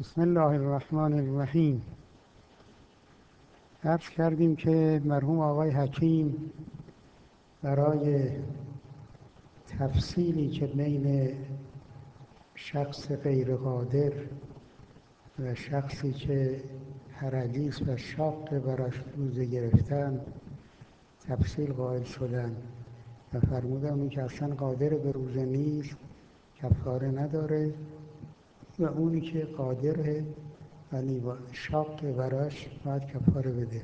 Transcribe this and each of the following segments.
بسم الله الرحمن الرحیم. عرض کردیم که مرحوم آقای حکیم برای تفصیلی که بین شخص غیر قادر و شخصی که حرجی است و شاق براش روزه گرفتن تفصیل قائل شدن و فرمودن اونی که اصلا قادر به روزه نیست کفاره نداره و اونی که قادره ولی شاق براش باید کفاره بده.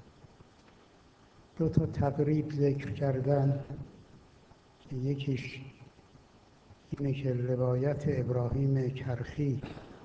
دو تا تقریب ذکر کردن که یکیش اینه که روایت ابراهیم کرخی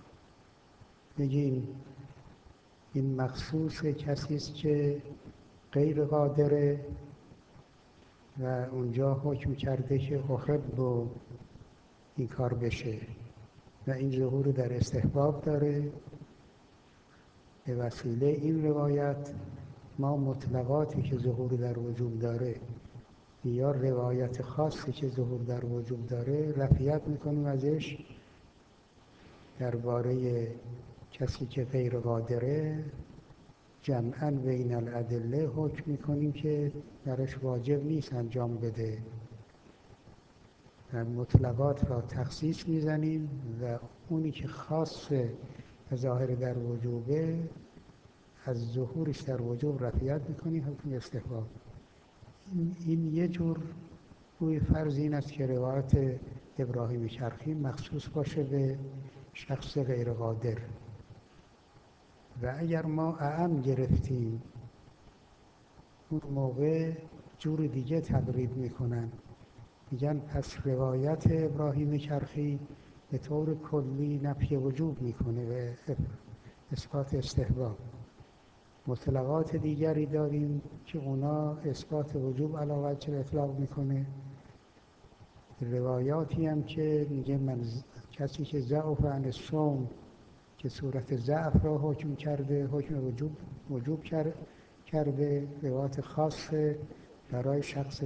بگیم این مخصوص کسی است که غیر قادره و اونجا حکم کرده که احب و این کار بشه و این ظهور در استحباب داره. به وسیله این روایت ما مطلقاتی که ظهور در وجوب داره یا روایت خاصی که ظهور در وجوب داره رفعیت میکنیم ازش. درباره کسی که غیر قادره جمعاً بین الادله حکم میکنیم که درش واجب نیست انجام بده و مطلقات را تخصیص میزنیم و اونی که خاص و ظاهر در وجوبه از ظهورش در وجوب رفعیت میکنیم حکم استحباب. این یه جور روی فرض این است که روایت ابراهیم کرخی مخصوص باشه به شخص غیر قادر. و اگر ما اعم گرفتیم اون موقع جور دیگه تقریب میکنن، میگن پس روایت ابراهیم کرخی به طور کلی نفی وجوب میکنه و اثبات استحباب. مطلقات دیگری داریم که اونا اثبات وجوب علی وجه اطلاق میکنه. روایاتی هم که میگه کسی که ضعف عن الصوم که صورت ضعف را حکم کرده حکم وجوب کرده روایت خاص برای شخص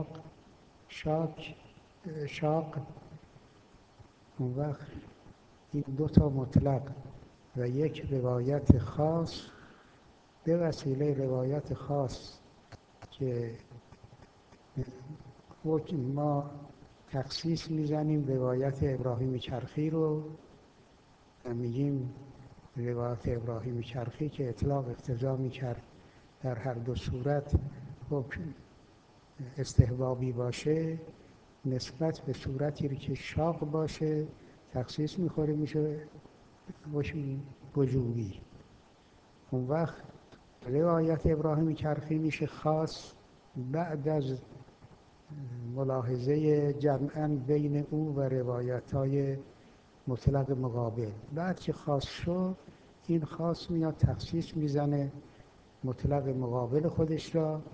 شاق. اون وقت این دو تا مطلق و یک روایت خاص به وسیله روایت خاص که ما تخصیص میزنیم روایت ابراهیم کرخی رو و میگیم روایت ابراهیم کرخی که اطلاق اقتضا میکرد در هر دو صورت حکم استحبابی باشه نسبت به صورتی که شاق باشه تخصیص میخوره میشه حکم وجوبی. اون وقت روایت ابراهیم کرخی میشه خاص بعد از ملاحظه جمعاً بین او و روایت‌های مطلق مقابل. بعد که خاص شد این خاص میاد تخصیص میزنه مطلق مقابل خودش را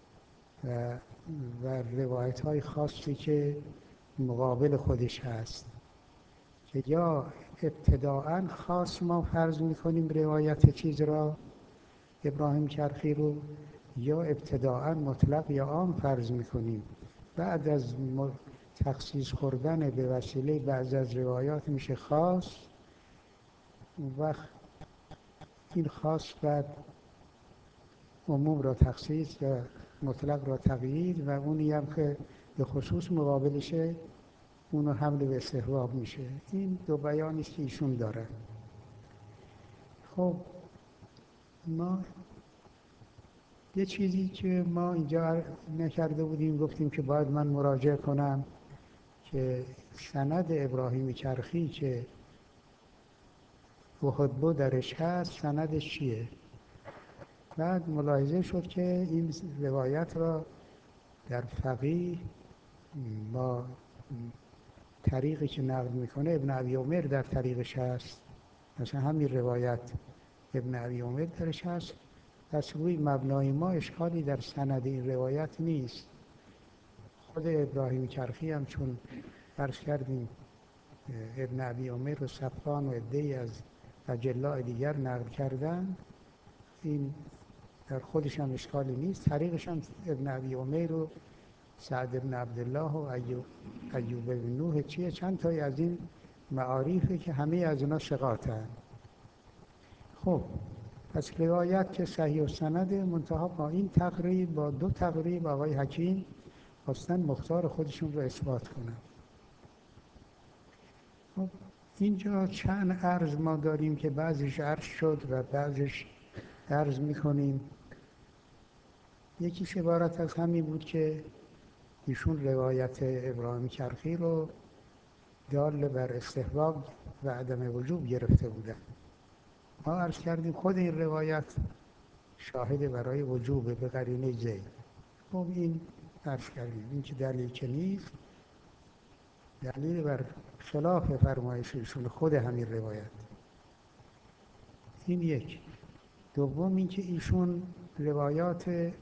و روایت‌های خاصی که مقابل خودش هست که یا ابتداءً خاص ما فرض میکنیم روایت چیز را ابراهیم کرخی رو یا ابتداءً مطلق یا عام فرض میکنیم. بعد از تخصیص خوردن به وسیله بعضی از روایات میشه خاص. وقت این خاص بعد عموم را تخصیص و مطلق را تقیید و اونی هم که به خصوص مقابلشه اونو حمل به استحباب میشه. این دو بیانی است که ایشون داره. خب ما یه چیزی که ما اینجا نکرده بودیم گفتیم که باید من مراجعه کنم که سند ابراهیم کرخی که احب درش هست سندش چیه. بعد ملاحظه شد که این روایت را در فقیه با طریقی که نقل میکنه ابن ابی عمر در طریقش هست، مثلا همین روایت ابن ابی عمر درش هست. پس روی مبنای ما اشکالی در سند این روایت نیست. خود ابراهیم کرخی هم چون فرض کردیم ابن ابی عمر و صفوان و عده‌ای از اجلاء دیگر نقل کردن این در خودش هم اشکالی نیست. طریقش هم ابن ابی عمر و سعد ابن عبدالله و ایوب بن نوح چند تایی از این معارفه که همه از اونا ثقاتن خب پس روایت که صحیح و سنده، منتها با این تقریب، با دو تقریب آقای حکیم خواستن مختار خودشون رو اثبات کنن. خب اینجا چند عرض ما داریم که بعضیش عرض شد و بعضیش عرض میکنیم. یکیش عبارت از همین بود که ایشون روایت ابراهیم کرخی رو دال بر استحباب و عدم وجوب گرفته بودن. ما عرض کردیم خود این روایت شاهد برای وجوب به قرینه زید. خب این عرض کردیم این که دلیل که نیست، دلیل بر خلاف فرمایش ایشون خود همین روایت. این یک. دوم این که ایشون روایات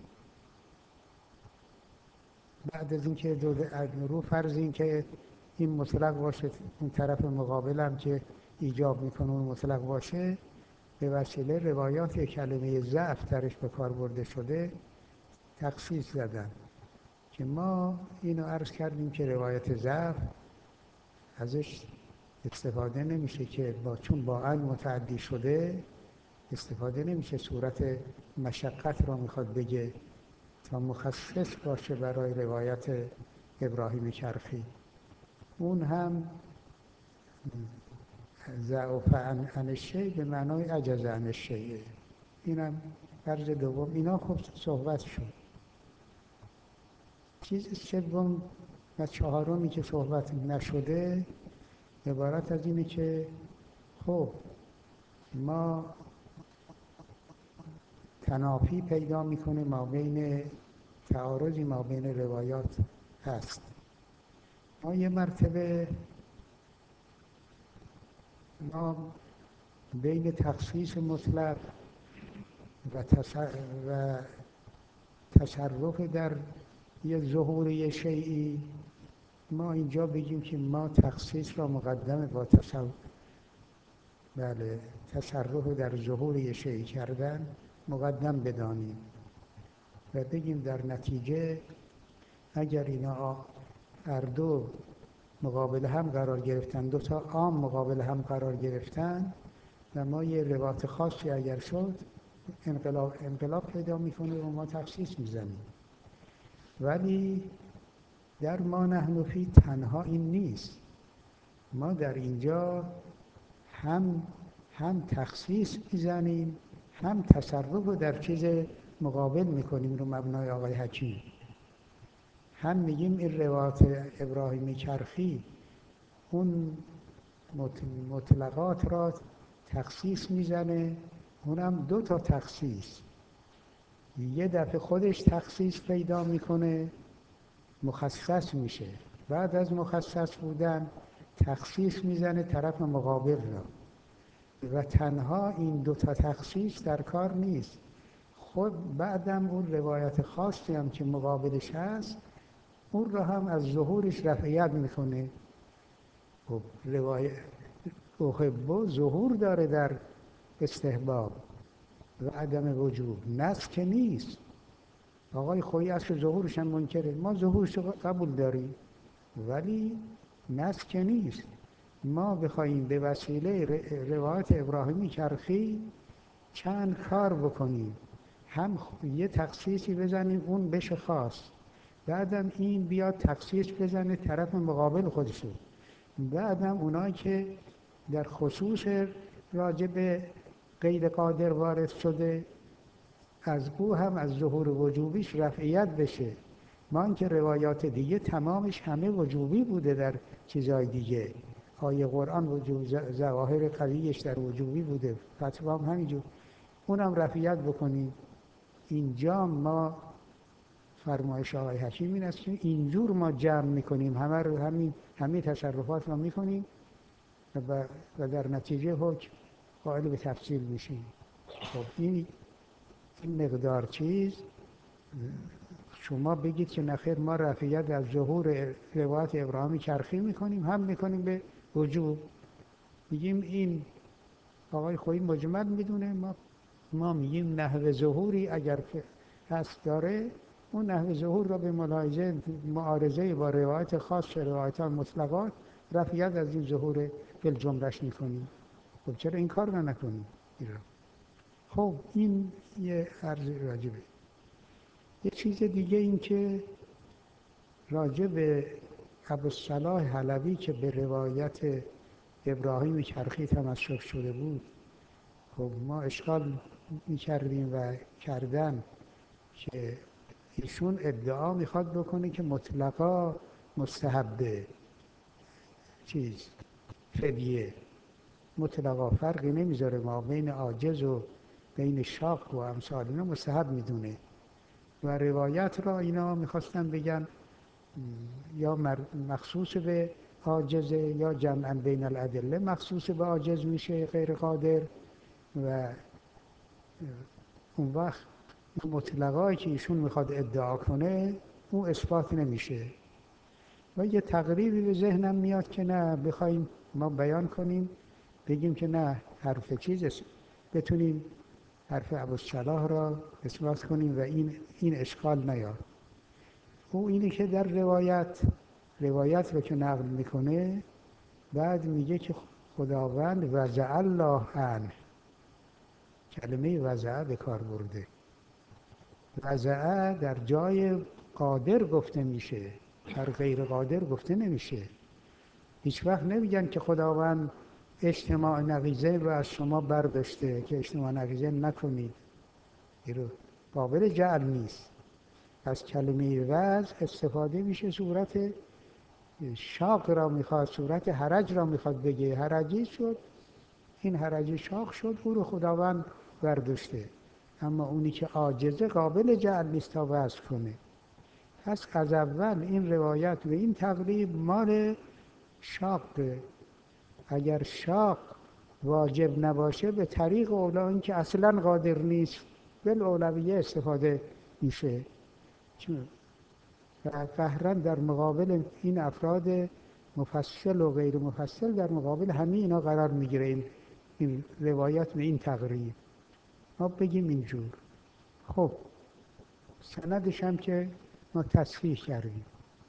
بعد از اینکه رو فرض این که این مطلق باشه، اون طرف مقابل هم که ایجاب میکنه اون مطلق باشه، به وسیله روایات کلمه ضعف درش به کار برده شده تخصیص زدن که ما اینو عرض کردیم که روایت ضعف ازش استفاده نمیشه که چون با ان متعدی شده استفاده نمیشه، صورت مشقت را میخواد بگه تا مخصص باشه برای روایت ابراهیم کرخی. اون هم ضعف عن الشیء به معنای عجز عن الشیء. اینم فرض دوم. اینا خب صحبت شد. چیز سوم و چهارمی که صحبت نشده عبارت از اینه که خب ما تنافی پیدا میکنه ما بین تعارضی ما بین روایات هست. ما یه مرتبه ما بین تخصیص مطلق و تصرف در یه ظهور یه شیئی، ما اینجا بگیم که ما تخصیص را مقدم با تصرف در ظهور یه شیئی کردن مقدم بدانیم و بگیم در نتیجه اگر اینا هر دو مقابل هم قرار گرفتن، دو تا عام مقابل هم قرار گرفتن و ما یه روایت خاصی اگر شد انقلاب پیدا میکنه و ما تخصیص میزنیم. ولی در ما نحن فی تنها این نیست. ما در اینجا هم تخصیص میزنیم هم تصرف رو در چیز مقابل میکنیم رو مبنای آقای حکیم. هم میگیم این روایت ابراهیم کرخی اون مطلقات را تخصیص میزنه، اونم دو تا تخصیص. یه دفعه خودش تخصیص پیدا میکنه مخصص میشه، بعد از مخصص بودن تخصیص میزنه طرف مقابل را و تنها این دو تا تخصیص در کار نیست. خود بعدم اون روایت خاصی هم که مقابلش هست اون را هم از ظهورش رفعیت میکنه. خب روایت احبه ظهور داره در استحباب و عدم وجوب، نص که نیست. آقای خویی اصل ظهورش هم منکره، ما ظهورش رو قبول داریم ولی نص که نیست. ما بخوایم به وسیله روایت ابراهیمی کرخی چند کار بکنیم، هم یه تخصیصی بزنیم اون بشه خاص، بعدم این بیاد تخصیص بزنه طرف مقابل خودشو، بعدم اونایی که در خصوص راجع به غیر قادر وارد شده از او هم از ظهور وجوبیش رفعیت بشه. ما اینکه روایات دیگه تمامش همه وجوبی بوده در چیزای دیگه، آیه قرآن وجوب، ظواهر قویش در وجوبی بوده، فتوا هم همینجور، اونم رفعیت بکنیم. اینجا ما فرمایش آقای حکیم این است که اینجور ما جمع میکنیم، همه تصرفات رو میکنیم و در نتیجه حکم قائل به تفصیل میشیم. خب این مقدار چیز شما بگید که نخیر ما رفعیت از ظهور روایت ابراهیمی کرخی میکنیم هم میکنیم به وجوب، میگیم این آقای خویی مجمل میدونه، ما میگیم نحو ظهوری اگر که هست داره، اون نحو ظهور را به ملاحظه معارضه با روایت خاص روایت مطلقات رفعیت از این ظهور فی الجمله‌اش میکنیم. خب چرا این کار رو نکنیم؟ خب این یه عرض راجبه. یه چیز دیگه این که راجع به ابوالصلاح حلبی که به روایت ابراهیم کرخی تمسک شده بود، خب ما اشکال میکردیم و کردن که ایشون ادعا میخواد بکنه که مطلقا مستحبه چیز فدیه، مطلقا فرقی نمیذاره ما بین عاجز و بین شاق و امثال اینا مستحب میدونه و روایت را اینا میخواستن بگن یا مخصوص به عاجزه یا جمعا بین الادله مخصوص به عاجز میشه غیر قادر و اون وقت مطلقایی که ایشون میخواد ادعا کنه اون اثبات نمیشه. و یه تقریبی به ذهنم میاد که نه بخوایم ما بیان کنیم بگیم که نه حرف چیز بتونیم حرف ابوالصلاح را اثبات کنیم و این اشکال نیاد. او اینه که در روایت رو که نقل میکنه بعد میگه که خداوند وضع الله عنه، کلمه وضع به کار برده. وضع در جای قادر گفته میشه، در غیر قادر گفته نمیشه. هیچ وقت نمیگن که خداوند اجتماع نقیضه رو از شما برداشته که اجتماع نقیضه نکنید، این رو قابل جعل نیست. از کلمه وضع استفاده میشه صورت شاق را میخواد، صورت حرج را میخواد بگه، حرجی شد، این حرجی شاق شد، او رو خداوند برداشته. اما اونی که عاجزه قابل جعل نیست تا وضع کنه. پس از اول این روایت و این تقریب مال شاقه. اگر شاق واجب نباشه به طریق اولا این که اصلا قادر نیست بالاولویه استفاده میشه و قهرا در مقابل این افراد مفصل و غیر مفصل در مقابل همه اینا قرار میگیره این روایت و این تقریب. ما بگیم اینجور. خب سندش هم که ما تصحیح کردیم،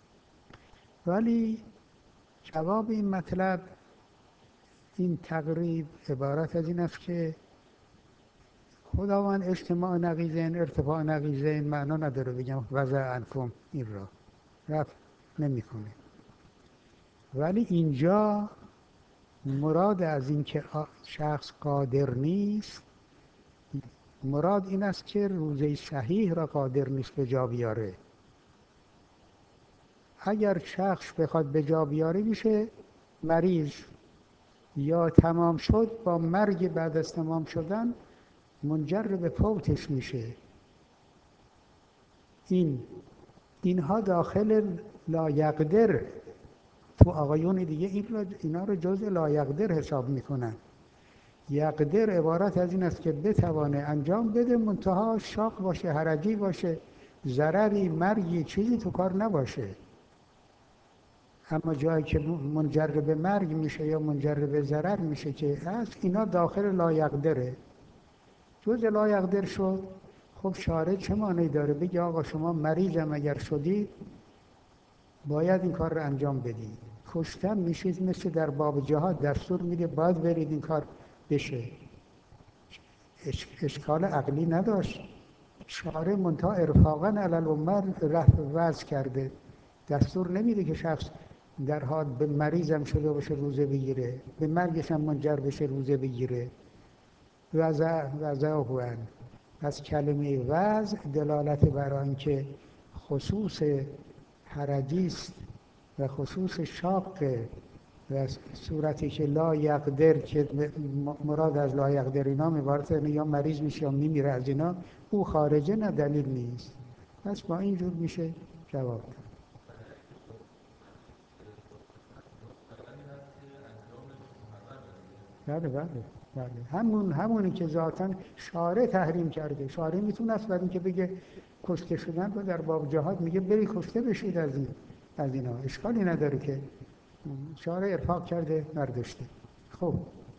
ولی جواب این مطلب این تقریب عبارت از این است که خداوند اجتماع نقیضین ارتفاع نقیضین معنا نداره بگم وضع انفم این را رفت نمی کنه. ولی اینجا مراد از این که شخص قادر نیست، مراد این است که روزه صحیح را قادر نیست به جا بیاره. اگر شخص بخواد به جا بیاره میشه مریض، یا تمام شد با مرگ بعد از تمام شدن منجر به فوتش میشه. اینها داخل لایقدر، تو آقایون دیگه اینا رو جز لایقدر حساب میکنن. یقدر عبارت از این است که بتوانه انجام بده منتها شاق باشه، حرجی باشه، ضرری، مرگی، چیزی تو کار نباشه. اما جایی که منجر به مرگ میشه یا منجر به ضرر میشه که هست، اینا داخل لایقدره. جز لایقدر شد، خب شارع چه مانعی داره بگه آقا شما مریضم اگر شدید باید این کار رو انجام بدید. کشتن میشید مثل در باب جهاد دستور میده باید برید این کار بشه، اشکال عقلی نداشت. شارع منتها ارفاقا علی الامه رفع وضع کرده، دستور نمیده که شخص در حال به مریضم شده باشه روزه بگیره، به مرگش هم منجر بشه روزه بگیره. وضع هوان. پس کلمه وضع دلالت بر آنکه خصوص حرجی است و خصوص شاقه و صورتی که لا یقدر، که مراد از لا یقدر اینا عبارت یا مریض میشه یا میمیره از اینا، او خارجه نه دلیل نیست. پس با اینجور میشه جواب داد. بله همونی که ذاتاً شارع تحریم کرده. شارع میتونست برای اینکه بگه کشته شدن رو در باب جهاد میگه بری کشته بشید از اینا، اشکالی نداره که شارع ارفاق کرده برداشته. خب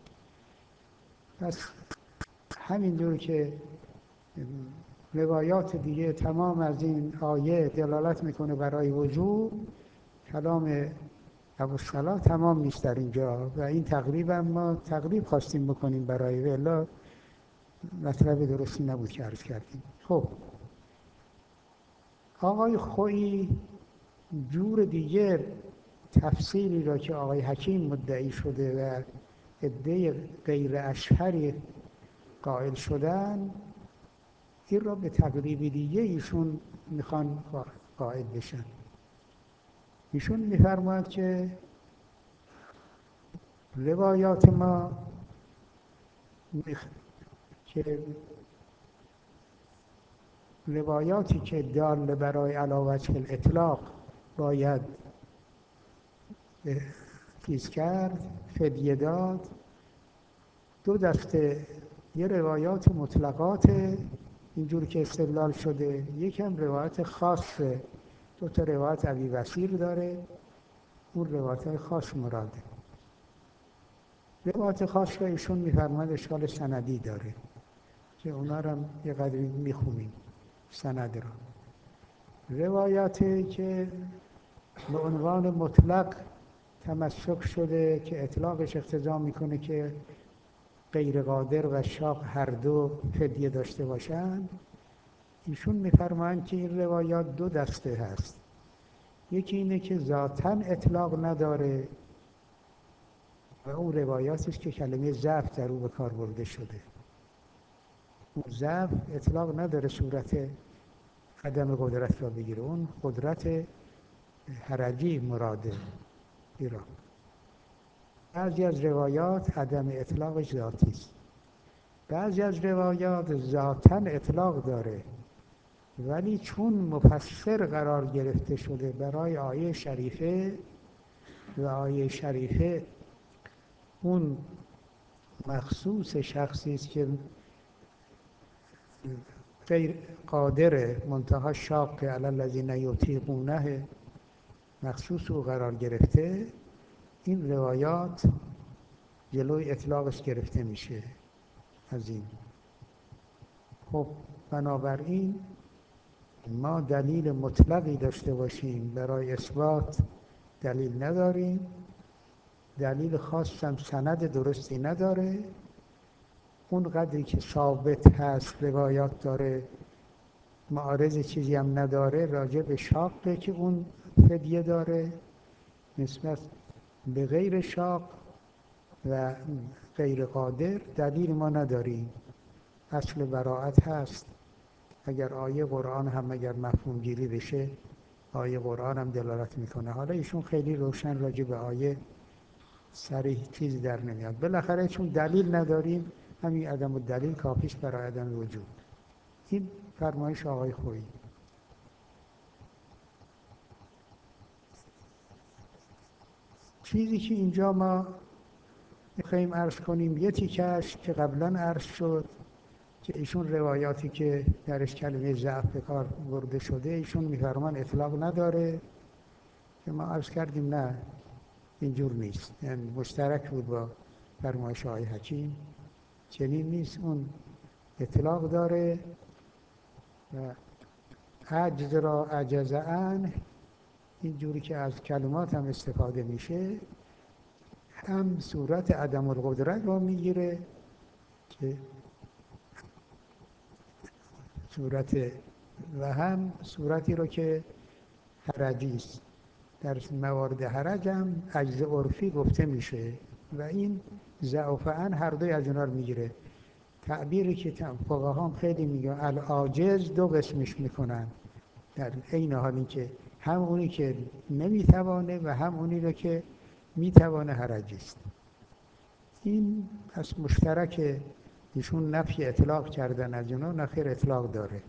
پس همینجور که روایات دیگه تمام از این آیه دلالت میکنه برای وجوب، کلام ابوالصلاح تمام نیست در اینجا و این تقریبا ما تقریب خواستیم بکنیم برای، الا مطلب درستی نبود که عرض کردیم. خب آقای خویی جور دیگر تفسیری را که آقای حکیم مدعی شده و عده غیر اشهری قائل شدن، این را به تقریبی دیگه ایشون میخوان قائل بشن. ایشون میفرماید که روایات ما که روایاتی که دال برای علی وجه الاطلاق باید چیز کرد، فدیه داد، دو دسته، یه روایات مطلقات اینجور که استدلال شده، یکم روایت خاصه، دو تا روایت ابی بصیر داره، اون روایت خاص مراده. روایت خاص را ایشون میفرماید اشکال سندی داره که اونا را یه قدری میخونیم سند را. روایاتی که به عنوان مطلق تمسک شده که اطلاقش اقتضا میکنه که غیر قادر و شاق هر دو فدیه داشته باشند، ایشون میفرمایند که این روایات دو دسته هست. یکی اینه که ذاتاً اطلاق نداره و اون روایاتش که کلمه ضعف در او به کار برده شده. اون ضعف اطلاق نداره صورت عدم قدرت را بگیره، اون قدرت حرجی مراده ایران. بعضی از روایات عدم اطلاقش ذاتی است. بعضی از روایات ذاتاً اطلاق داره ولی چون مفسر قرار گرفته شده برای آیه شریفه و آیه شریفه اون مخصوص شخصی است که غیر قادر منتها شاق علی الذین یطیقونه مخصوص او قرار گرفته، این روایات جلوی اطلاقش گرفته میشه از این. خب بنابراین ما دلیل مطلقی داشته باشیم برای اثبات دلیل نداریم، دلیل خاص هم سند درستی نداره. اون قدری که ثابت هست روایات داره، معارض چیزی هم نداره راجع به شاقه که اون فدیه داره، نسبت به غیر شاق و غیر قادر دلیل ما نداریم. اصل براءت هست. اگر آیه قرآن هم اگر مفهوم گیری بشه، آیه قرآن هم دلالت میکنه. حالا ایشون خیلی روشن راجع به آیه صریح چیزی در نمیاد. بالاخره چون دلیل نداریم، همین عدم الدلیل کافیش برای عدم وجود. این فرمایش آقای خویی. چیزی که اینجا ما میخواییم عرض کنیم یه تیکش که قبلا عرض شد که ایشون روایاتی که درش کلمه ضعف به کار برده شده ایشون میفرمان اطلاق نداره، که ما عرض کردیم نه اینجور نیست، یعنی مشترک بود با فرمایش آقای حکیم، چنین نیست. اون اطلاق داره و عجز را عجز عنه، اینجوری که از کلمات هم استفاده میشه، هم صورت عدم القدرت را میگیره که صورت و هم صورتی رو که حرجی است. در موارد حرج هم عجز عرفی گفته میشه و این ضعف عن هر دوی از اینا رو میگیره. تعبیری که فقها هم خیلی میگن العاجز دو قسمش میکنن، در عین حال این که هم اونی که نمیتوانه و هم اونی رو که میتوانه حرجی است. این پس مشترک ایشون نفی اطلاق کردن از اونا، نخیر اطلاق داره.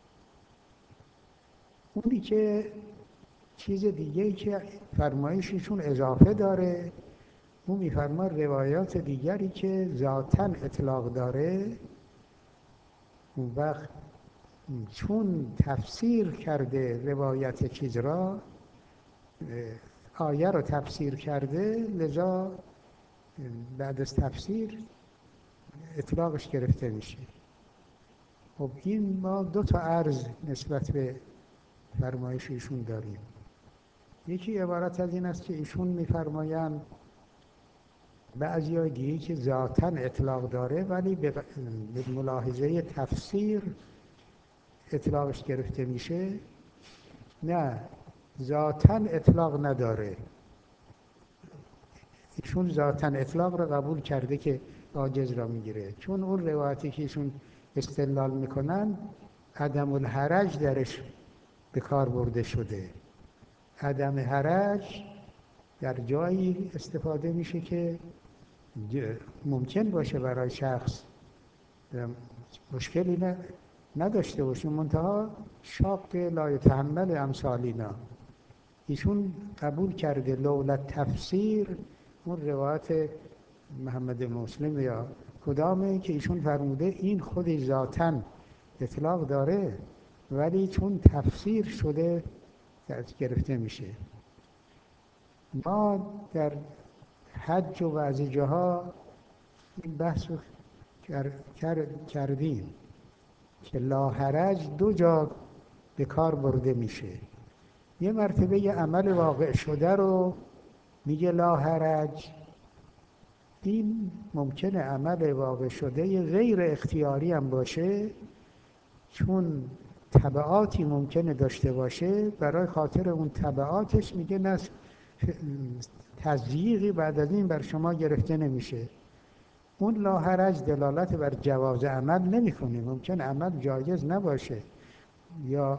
اونی که چیز دیگه‌ای که فرمایششون اضافه داره، اون میفرما روایات دیگری که ذاتاً اطلاق داره، اون وقت چون تفسیر کرده روایت چیز را، آیه رو تفسیر کرده، لذا بعد از تفسیر اطلاقش گرفته میشه. خب این ما دو تا عرض نسبت به فرمایش ایشون داریم. یکی عبارت از این است که ایشون میفرمایند بعضی دیگه که ذاتاً اطلاق داره ولی به ملاحظه تفسیر اطلاقش گرفته میشه. نه، ذاتاً اطلاق نداره. ایشون ذاتاً اطلاق را قبول کرده که عاجز را میگیره، چون اون روایتی که ایشون استدلال میکنن عدم الحرج درش به کار برده شده. عدم حرج در جایی استفاده میشه که ممکن باشه برای شخص مشکلی نداشته باشه، منتها شاق لا یتحمل امثالینا. ایشون قبول کرده لولا تفسیر، اون روایت محمد مسلم یا کدامه که ایشون فرموده این خود ذاتاً اطلاق داره ولی چون تفسیر شده گرفته میشه. ما در حج و بعضی جاها این بحث رو کردیم که لاحرج دو جا به کار برده میشه. یه مرتبه یه عمل واقع شده رو میگه لاحرج، این ممکنه عمل واقع شده یه غیر اختیاری هم باشه، چون تبعاتی ممکنه داشته باشه، برای خاطر اون تبعاتش میگه نه تضییقی بعد از این بر شما گرفته نمیشه. اون لاحرج دلالت بر جواز عمل نمیکنه. ممکن عمل جایز نباشه یا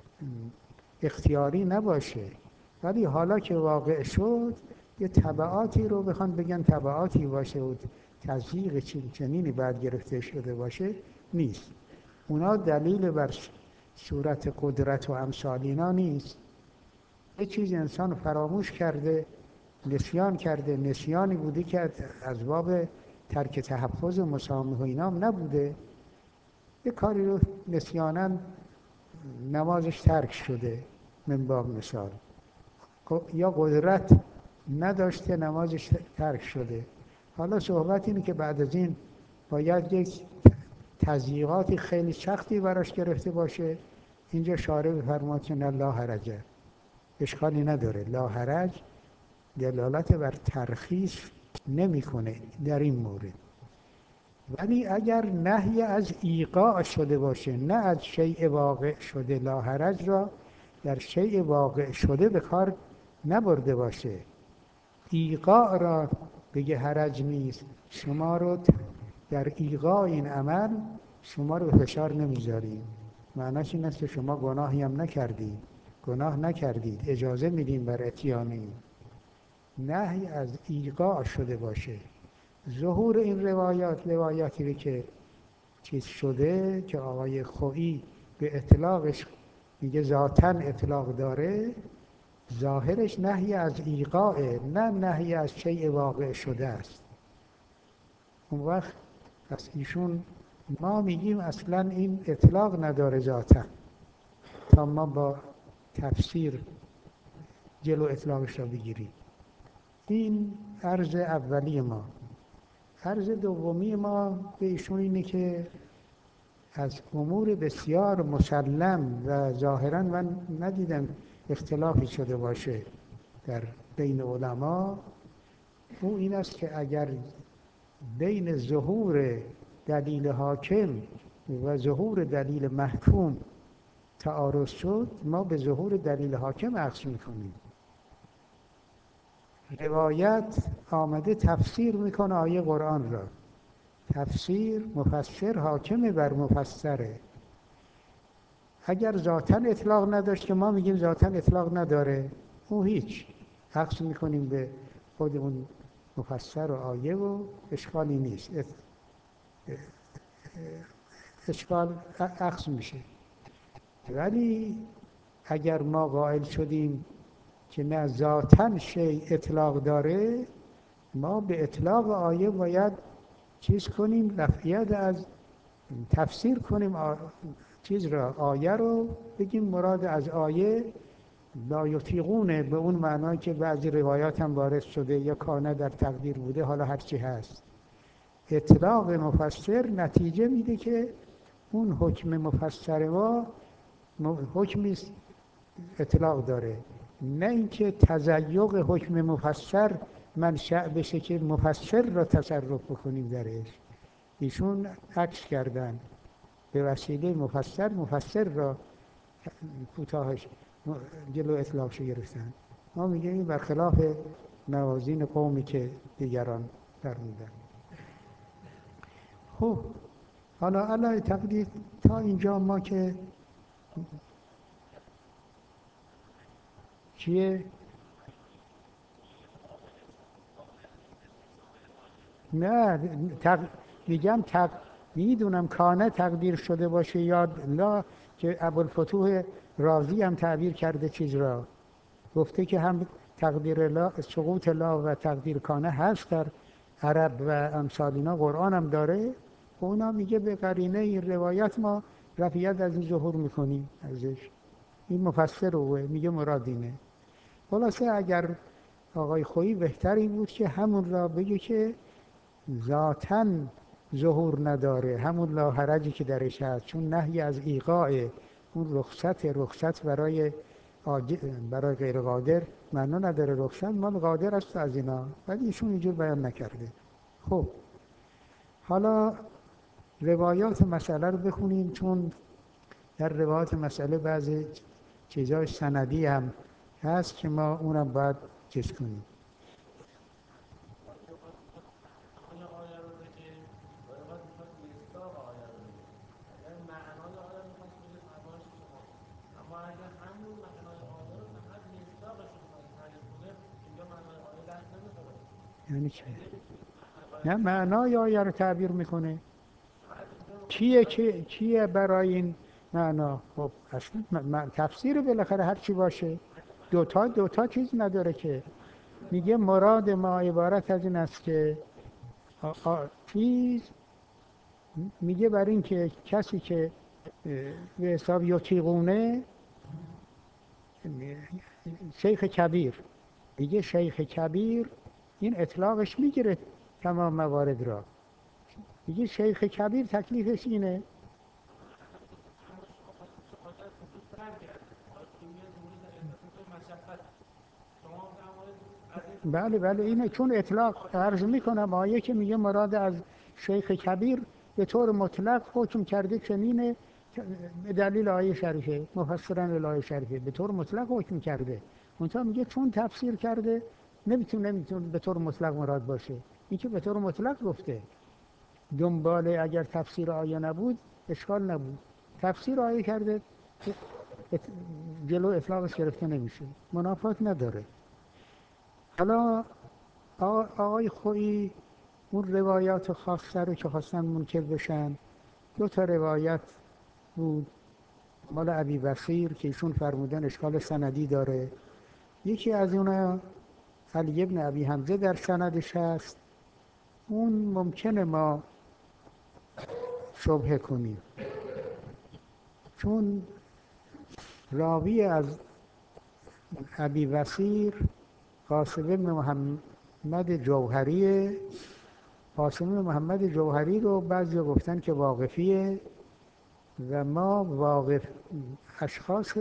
اختیاری نباشه، ولی حالا که واقع شد یه تبعاتی رو بخوان بگن تبعاتی باشه و تضییق چنینی بعد گرفته شده باشه نیست. اونا دلیل بر صورت قدرت و امثالینا نیست. یه چیز انسان فراموش کرده، نسیان کرده، نسیانی بوده که از باب ترک تحفظ و مسامحه و اینام نبوده، یه کاری رو نسیاناً نمازش ترک شده من باب مثال، یا قدرت نداشته نمازش ترک شده. حالا صحبت اینه که بعد از این باید یک تضییقاتی خیلی سختی براش گرفته باشه. اینجا شارع بفرماد که نه لا حرجه، اشکالی نداره. لا حرج دلالت بر ترخیص نمیکنه در این مورد. ولی اگر نهی از ایقاع شده باشه، نه از شیء واقع شده، لا حرج را در شیء واقع شده به کار نبرده باشه، ایقاع را بگه حرج نیست، شما رو در ایقاع این عمل شما رو به فشار نمیذاریم، معناش این است که شما گناهی هم نکردید، گناه نکردید، اجازه میدیم بر اتیان این. نهی از ایقاع شده باشه. ظهور این روایاتی که چیز شده که آقای خویی به اطلاقش میگه ذاتاً اطلاق داره، ظاهرش نهی از ایقاعه، نه نهی از شیء واقع شده است. اون وقت پس ایشون، ما میگیم اصلاً این اطلاق نداره ذاتاً، تا ما با تفسیر جلو اطلاقش را بگیریم. این عرض اولی ما. عرض دومی ما به ایشون اینه که از امور بسیار مسلم و ظاهراً من ندیدم اختلافی شده باشه در بین علما، او این است که اگر بین ظهور دلیل حاکم و ظهور دلیل محکوم تعارض شد، ما به ظهور دلیل حاکم اخذ میکنیم. روایت آمده تفسیر میکنه آیه قرآن را، تفسیر مفسر حاکم بر مفسره. اگر ذاتاً اطلاق نداشت که ما میگیم ذاتاً اطلاق نداره، اون هیچ، اخذ میکنیم به خود اون مفسر و آیه و اشکالی نیست، اشکال اخذ میشه. ولی اگر ما قائل شدیم که نه ذاتاً شیء اطلاق داره، ما به اطلاق آیه باید چیز کنیم، رفعیت از تفسیر کنیم چیز را، آیه رو بگیم مراد از آیه لا یطیقونه، به اون معنایی که بعضی روایات هم وارد شده یا کانه در تقدیر بوده، حالا هرچی هست. اطلاق مفسر نتیجه میده که اون حکم مفسر ما حکمی اطلاق داره، نه اینکه تزیق حکم مفسر منشأ بشه که مفسر را تصرف بکنیم درش. ایشون عکس کردن به وسیله مفسر را کوتاهش جلو اطلاقش گرفتن. ما میگیم این برخلاف موازین قومی که دیگران فرمودن. خب حالا علی تقدیر تا اینجا ما که چیه؟ نه میگم میدونم کانه تقدیر شده باشه یا لا، که ابوالفتوح رازی هم تعبیر کرده چیز را، گفته که هم تقدیر لا، سقوط لا و تقدیر کانه هست در عرب و امثال اینا، قرآن هم داره. و اونا میگه به قرینه این روایت ما رفیت از این ظهور میکنیم ازش. این مفسر روه میگه مرادینه. خلاصه اگر آقای خویی بهتری بود که همون را بگه که ذاتاً ظهور نداره، همون لا حرجی که درش هست، چون نهی از ایقاع اون رخصت برای غیر قادر معنا نداره. رخصت مال قادر است از اینا، ولی ایشون اینجور بیان نکرده. خب حالا روایات مسئله رو بخونیم، چون در روایات مسئله بعضی چیزای سندی هم هست که ما اونم باید چیز کنیم. یعنی چی؟ نه معنای آیه رو تعبیر میکنه. کیه برای این معنا؟ خب اصلا تفسیر بالاخره هر چی باشه دوتا چیز نداره که. میگه مراد ما عبارت از این است که چیز میگه بر این که کسی که به حساب یطیقونه، شیخ کبیر، میگه شیخ کبیر این اطلاقش میگیره تمام موارد را. میگه شیخ کبیر تکلیفش اینه. بله اینه، چون اطلاق عرض میکنم آیه که میگه مراد از شیخ کبیر به طور مطلق حکم کرده چنینه، به دلیل آیه شریفه، مفسران آیه شریفه به طور مطلق حکم کرده. اونجا میگه چون تفسیر کرده نمیتونه به طور مطلق مراد باشه. این که به طور مطلق گفته، دنباله اگر تفسیر آیه نبود اشکال نبود. تفسیر آیه کرده جلو اطلاقش گرفته نمیشه، منافات نداره. حالا آقای خویی اون روایات خاصه رو که خواستن منکر بشن، 2 روایت بود مال ابی بصیر که ایشون فرمودن اشکال سندی داره. یکی از اونها علی ابن ابی حمزه در سندش هست، اون ممکنه ما شبهه کنیم، چون راوی از ابی بصیر قاسم بن محمد جوهریه. قاسم بن محمد جوهری رو بعضی گفتن که واقفیه و ما اشخاص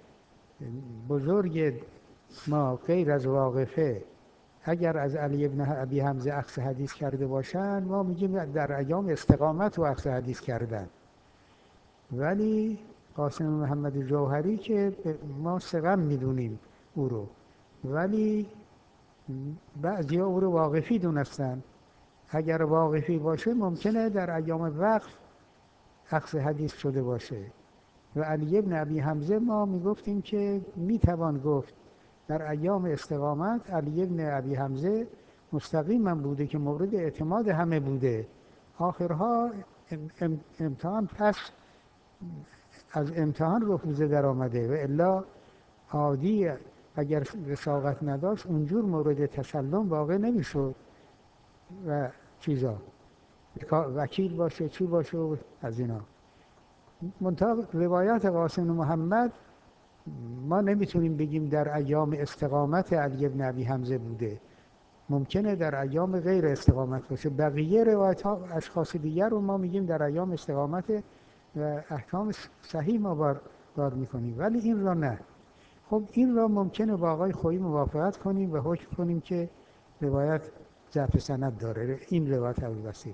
بزرگ ما غیر از واقفه اگر از علی ابن ابی حمزه اخذ حدیث کرده باشن، ما میگیم در ایام استقامت و اخذ حدیث کردن. ولی قاسم محمد جوهری که ما ثقه میدونیم او رو، ولی بعضی او رو واقفی دونستن. اگر واقفی باشه ممکنه در ایام وقف اخذ حدیث شده باشه. و علی ابن ابی حمزه ما میگفتیم که میتوان گفت در ایام استقامت علی ابن ابی حمزه مستقیما بوده که مورد اعتماد همه بوده. آخرها امتحان پس از امتحان رفوزه در آمده، و الا عادی اگر وثاقت نداشت اونجور مورد تسلم واقع نمیشد و چیزا وکیل باشه چی باشه و از اینا. منتها روایت قاسم محمد ما نمیتونیم بگیم در ایام استقامت علی ابن ابی حمزه بوده، ممکنه در ایام غیر استقامت باشه. بقیه روایت ها اشخاص دیگر رو ما میگیم در ایام استقامت و احکام صحیح ما بار میکنیم، ولی این را نه. خب این را ممکنه با آقای خویی موافقت کنیم و حکم کنیم که روایت ضعف سند داره. این روایت ابوالبصیر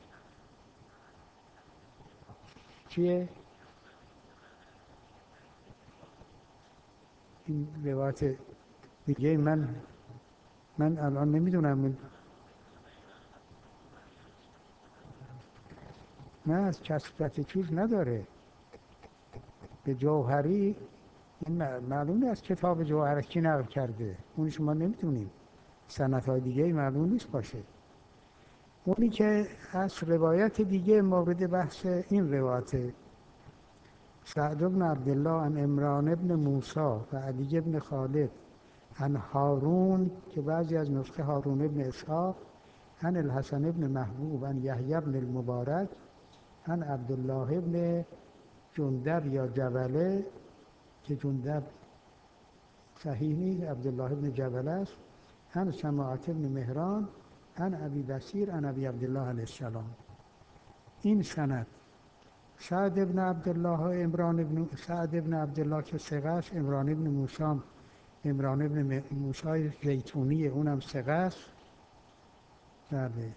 چیه؟ این روایت دیگه من الان نمیدونم. نه، از کسرت چیز نداره. به جوهری این معلومه از کتاب جوهر کی نقل کرده، اونش ما نمیدونیم. سندهای دیگه معلوم نیست باشه. اونی که از روایت دیگه مورد بحث این روایت سعد بن عبدالله عن عمران بن موسی و علی بن خالد عن هارون، که بعضی از نسخه هارون بن اسحاق، عن الحسن بن محبوب عن یحیی بن المبارک عن عبدالله بن جندب یا جبله، که جندب صحیح نیست، عبدالله بن جبله است، عن سماعة بن مهران عن ابی بصیر عن ابی عبدالله علیه السلام. این سند سعد بن عبدالله سعد بن عبدالله که ثقه است، عمران بن موسی، عمران بن موسی زیتونی اونم ثقه است. بله.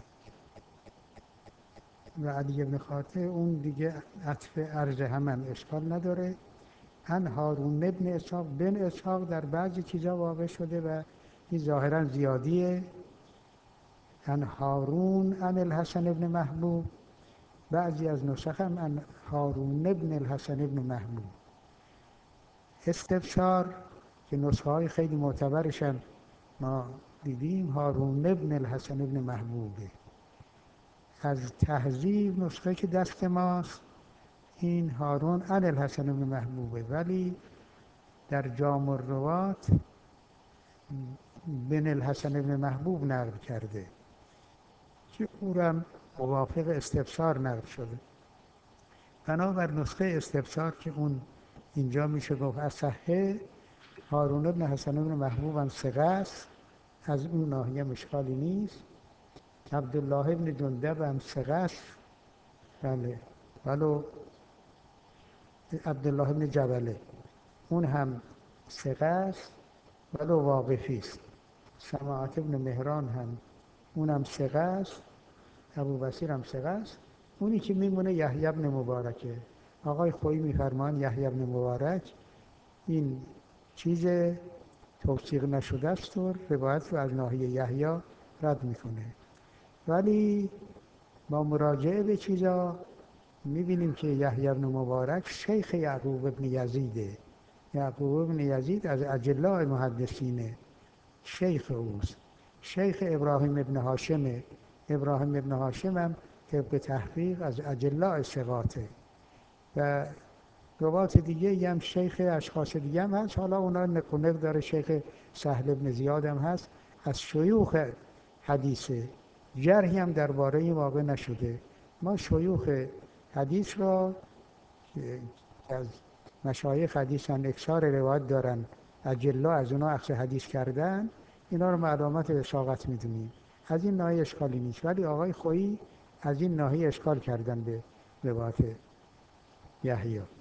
و علی بن خاطر اون دیگه عطف عرض هم اشکال نداره. ان هارون بن اسحاق، بن اسحاق در بعضی چیزا واقع شده و این ظاهرا زیادیه. ان هارون ان الحسن بن محبوب، بعضی از نسخ هم ان هارون بن الحسن بن محبوب. استفسار که نسخه های خیلی معتبرشن ما دیدیم هارون بن الحسن بن محبوبه. از تهذیب نسخه که دست ماست این هارون عن الحسن بن محبوبه، ولی در جامع الروات بن الحسن بن محبوب نقل کرده که او را موافق استفسار نقل شده. بنابر نسخه استفسار که اون اینجا میشه گفت اصحه، هارون بن حسن بن محبوب هم ثقه است، از اون ناحیه اشکالی نیست. عبدالله بن جندب هم ثقه است، بله، ولو عبدالله بن جبله اون هم ثقه است ولو واقفی است. سماعة بن مهران هم اونم ثقه است، ابوبصیر هم ثقه است. اونی که میمونه یحیی بن مبارکه. آقای خویی میفرمان یحیی بن مبارک این چیز توثیق نشده است و روایت رو از ناحیه یحیی رد میکنه، ولی با مراجعه به چیزا میبینیم که یحیی بن مبارک شیخ یعقوب بن یزیده. یعقوب بن یزید از اجلاء محدثینه، شیخ اوست. شیخ ابراهیم بن هاشمه. ابراهیم بن هاشم هم طبق تحقیق از اجلاء ثقاته و روات دیگه هم شیخ اشخاص دیگه هم هست. حالا اونا نقل داره، شیخ سهل بن زیاد هم هست، از شیوخ حدیثه. جرحی هم درباره این واقع نشده. ما شیوخ حدیث را که از مشایخ حدیث هم اکثار روایت دارن، اجلا از اونا اخذ حدیث کردن، اینا رو علامت وثاقت میدونیم. از این ناحیه اشکالی نیست، ولی آقای خویی از این ناحیه اشکال کردن به روایت یحیی.